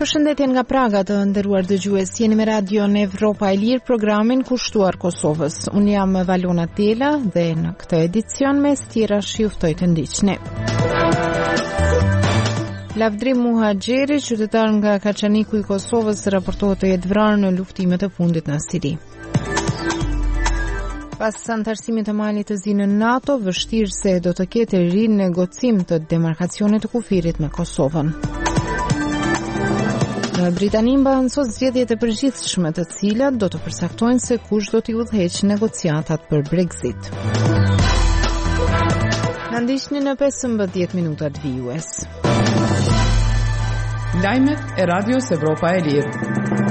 Përshëndetje nga Praga të nderuar dëgjues, jeni me radion Evropa e Lirë, programin kushtuar Kosovës. Unë jam Valona Tela dhe në këtë edicion mes tjera ju ftoj të ndiqni. Lavdrim Muhaxheri, qytetar nga Kaçaniku i Kosovës, raportohet të jetë vrarë në luftimet e fundit në Siri. Pas antarësimit të malit të zi në NATO, vështirë se do të ketë rinegocim të demarkacionit të kufirit me Kosovën. Në Britani mbahen sot zgjedhjet e përgjithshme, të cilat do të përcaktojnë se kush do t'i udhëheqë negociatat për Brexit. Na ndiqni në 15 minutat vijues. Lajmet e Radios Evropa e Lirë.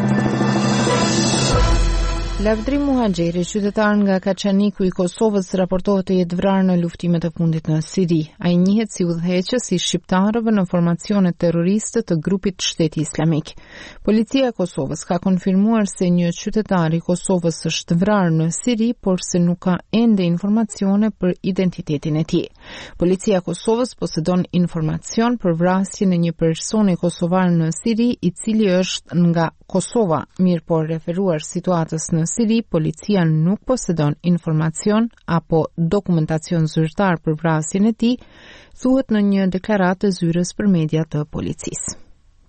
Lavdrim Muhaxheri, qytetar nga Kaçaniku i Kosovës, raportohet të jetë vrarë në luftimet e fundit në Siri. Ai njihet si udhëheqës i shqiptarëve në formacione terroriste të grupit Shteti Islamik. Policia e Kosovës ka konfirmuar se një qytetar i Kosovës është vrarë në Siri, por se nuk ka ende informacione për identitetin e tij. Policia e Kosovës posedon informacion për vrasjen e një personi kosovar në Siri, i cili është nga Kosova, mirë por referuar situatës në Siri, policia nuk posedon informacion apo dokumentacion zyrtar për vrasjen e tij, thuhet në një deklaratë të zyrës për media të policisë.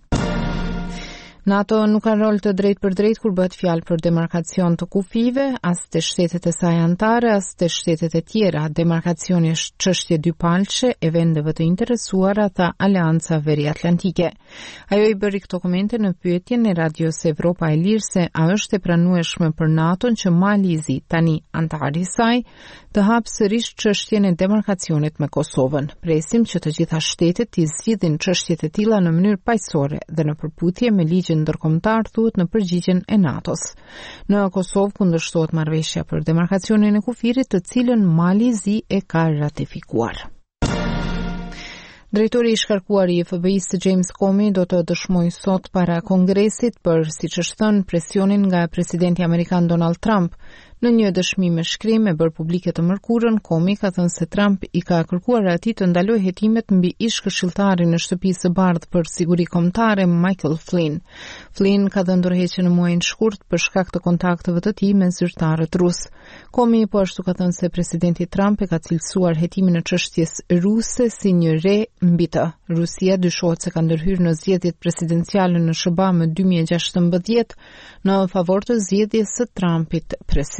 NATO nuk ka rol të drejt për drejt kur bëhet fjalë për demarkacion të kufive, as të shtetet e saj anëtare, as të shtetet e tjera. Demarkacioni është çështje dypalçe e vendeve të interesuara, tha Aleanca Veriatlantike. Ajo i bëri këto komente në pyetjen e Radios Evropa e Lirë se a është e pranueshme për NATO-n që Mali i Zi, tani antar i saj, të hapë sërish çështjen e demarkacionit me Kosovën. Presim që të gjitha shtetet të zgjidhin çështjet e tilla në mënyrë paqësore dhe në përputhje me ligjin ndërkombëtar, thuhet në përgjigjen e NATO-s. Në Kosovë kundërshtohet marrëveshja për demarkacionin e kufirit, të cilën Mali i Zi e ka ratifikuar. Drejtori i shkarkuar i FBI-s James Comey do të dëshmojë sot para Kongresit për, siç është thënë, presionin nga presidenti amerikan Donald Trump. Në një dëshmi me shkrim e bërë publike të mërkurën, Comey ka thënë se Trump i ka kërkuar atij të ndalojë hetimet mbi ish-këshilltarin e Shtëpisë së Bardhë për siguri kombëtare Michael Flynn. Flynn ka dhënë ndërheqje në muajin shkurt për shkak të kontakteve të tij me zyrtarët rus. Comey po ashtu ka thënë se presidenti Trump e ka cilësuar hetimin e çështjes ruse si një re mbi të. Rusia dyshohet se ka ndërhyrë në zgjedhjet presidenciale në SBA më 2016 në favor të zgjedhjes së Trumpit president.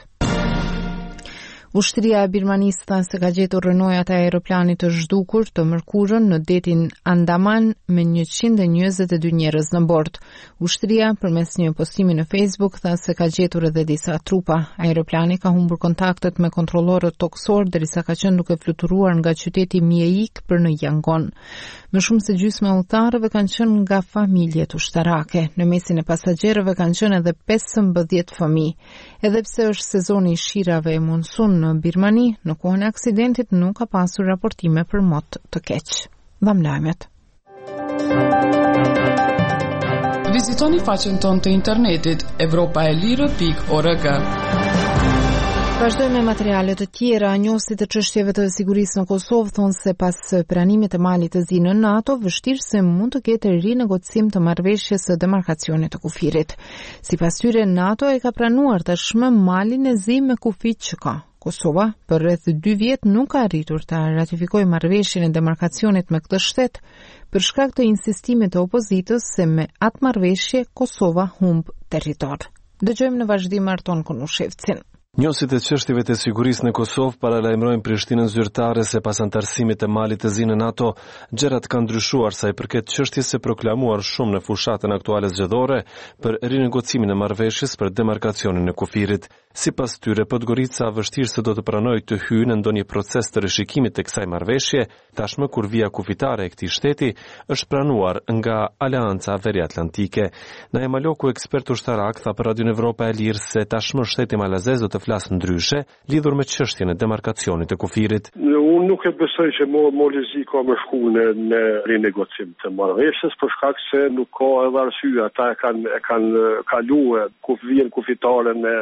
Ushtria e Birmanisë tha se ka gjetur rënojat e aeroplanit të zhdukur të mërkurën në detin Andaman me 122 njerëz në bord. Ushtria, përmes një postimi në Facebook, tha se ka gjetur edhe disa trupa. Aeroplani ka humbur kontaktet me kontrollorët toksor derisa ka qenë duke fluturuar nga qyteti Miejik për në Yangon. Më shumë se gjysma e udhëtarëve kanë qenë nga familjet ushtarake. Në mesin e pasagjerëve kanë qenë edhe 15 fëmijë. Edhe pse është sezoni i shirave e monsun në Birmani, në kohën e aksidentit nuk ka pasur raportime për mot të keq. Dham lajmet. Vizitoni faqen tonë të internetit evropaelire.org. Vazhdojmë me materiale të tjera. Njohësit të çështjeve të sigurisë në Kosovë thonë se pas pranimit të malit të zi në NATO, vështirë se mund të ketë rinegocim të marrëveshjes së demarkacionit të kufirit. Sipas tyre, NATO e ka pranuar tashmë malin e zi me kufit që ka. Kosova, për rreth 2 vjet, nuk ka arritur të ratifikojë marrëveshjen e demarkacionit me këtë shtet, për shkak të insistimit të opozitës se me atë marrëveshje Kosova humb territor. Dëgjojmë në vazhdim Arton Konushevcin. Njohësit e çështjeve të sigurisë në Kosovë paralajmërojnë Prishtinën zyrtare se pas antarësimit të malit të zi në NATO, gjërat kanë ndryshuar sa i përket çështjes së proklamuar shumë në fushatën aktuale zgjedhore për rinegocimin e marrëveshjes për demarkacionin e kufirit. Sipas tyre, Podgorica vështirë se do të pranojë të hyjë në ndonjë proces të rishikimit të kësaj marrëveshje, tashmë kur vija kufitare e këtij shteti është pranuar nga Aleanca Veriatlantike. Naja Maloku, ekspert ushtarak, tha për Radion Evropa e Lirë se tashmë shteti malazez do të flasë ndryshe lidhur me çështjen e demarkacionit të kufirit. Unë nuk e besoj që Molizi ka më shku në rinegocim të marrëveshjes për shkak se nuk ka edhe arsye. Ata e kanë kaluar vijën kufitare me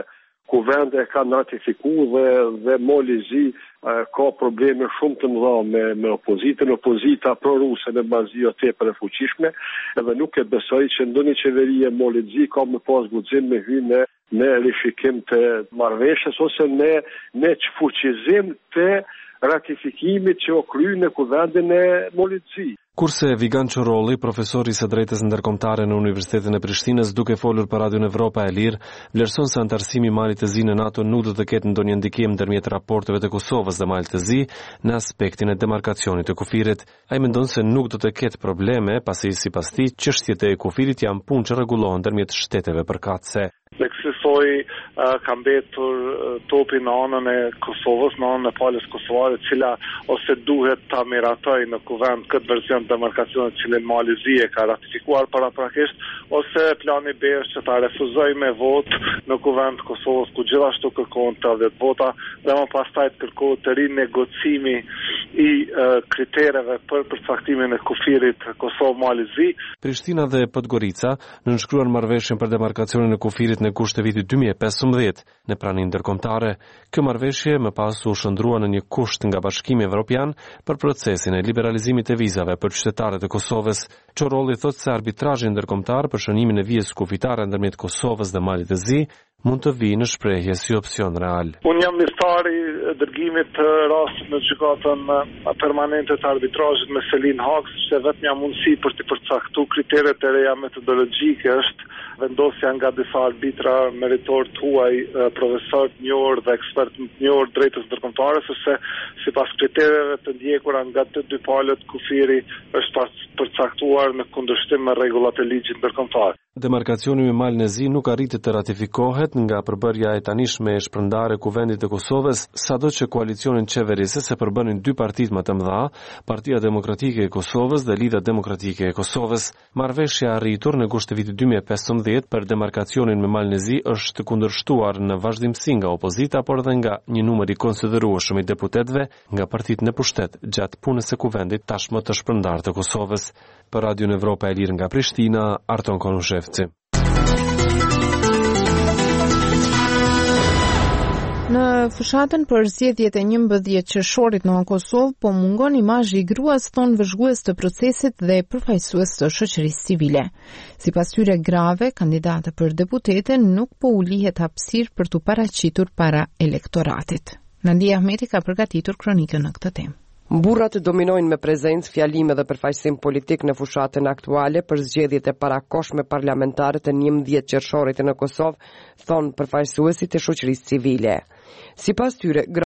ku vende e kanë ratifikuar dhe Malizi ka probleme shumë të mëdha me opozitën. Opozita pro-ruse në bazi o tepër e fuqishme, edhe nuk e besoj që ndonjë qeveri e Malizi ka më pas guxim me hyrë në rishikim të marrëveshjes ose në çfuqizim të ratifikimit që o kry në kuvendin e Malizi. Kurse Vigan Çorolli, profesor i së drejtës ndërkombëtare në Universitetin e Prishtinës, duke folur për Radion Evropa e Lirë, vlerëson se antarësimi i Malit të Zi në NATO nuk do të ketë ndonjë ndikim ndërmjet raporteve të Kosovës dhe Malit të Zi në aspektin e demarkacionit të kufirit. Ai mendon se nuk do të ketë probleme, pasi sipas tij çështjet e kufirit janë punë që rregullohen ndërmjet shteteve përkatëse. Dhe kësaj ka mbetur topi në anën e Kosovës, në anën e palës kosovare, cila ose duhet ta miratoj në kuvend këtë version demarkacionit cilin Malizi e ka ratifikuar paraprakisht, ose plani B është që ta refuzoj me vot në kuvend Kosovës, ku gjithashtu kërkohen 80 vota, dhe më pastaj të kërkohet të rinegocimi i kritereve për përcaktimin e kufirit Kosovë-Malizi. Prishtina dhe Podgorica nënshkruan marrëveshjen për demarkacionin e kufirit në kusht të vitit 2015 në praninë ndërkombëtare. Kjo marrëveshje më pas u shndrua në një kusht nga Bashkimi Evropian për procesin e liberalizimit të vizave për qytetarët e Kosovës. Çorolli thotë se arbitrazhi ndërkombëtar për shënimin e vizës kufitare ndërmjet Kosovës dhe Malit të Zi mund të vijë në shprehje si opsion real. Unë jam njëstari dërgimit të rastit në gjykatën permanente të arbitrazhit me Selin Haks, që vetëm jam mundësi për të përcaktuar kriteret e reja metodologjike është vendosja nga disa arbitra meritor të huaj, profesor të njohur dhe ekspert të njohur drejtës ndërkombëtare, sepse sipas kritereve të ndjekura nga të dy palët kufiri është përcaktuar në kundërshtim me rregullat e ligjit ndërkombëtar. Demarkacioni me Malin e Zi nuk arriti të ratifikohet nga përbërja e tanishme e shpërndarë e kuvendit të Kosovës, sado që koalicionin qeverisës e përbënin dy partitë më të mëdha, Partia Demokratike e Kosovës dhe Lidha Demokratike e Kosovës. Marrëveshja arritur në gusht të vitit 2015 për demarkacionin me Malin e Zi është kundërshtuar në vazhdimsi nga opozita, por edhe nga një numër i konsiderueshëm i deputetëve nga partitë në pushtet gjatë punës së kuvendit tashmë të shpërndarë të Kosovës. Për Radion Evropa e Lirë nga Prishtina, Arton Konushevci. Në fushatën për zgjedhjet e 11 qershorit në Kosovë po mungon imazhi i gruas tonë vëzhgues të procesit dhe përfaqësues të shoqërisë civile. Sipas tyre grave, kandidate për deputete nuk po u lihet hapësirë për të paraqitur para elektoratit. Nadia Ahmeti ka përgatitur kronikën në këtë temë. Burrat dominojnë me prezencë, fjalime dhe përfaqësim politik në fushatën aktuale për zgjedhjet e parakohshme parlamentare të 11 qershorit në Kosovë, thonë përfaqësuesit e shoqërisë civile. Sipas tyre,